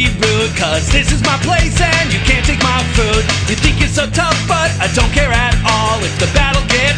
be rude, cause this is my place and you can't take my food. You think you're so tough, but I don't care at all. If the battle gets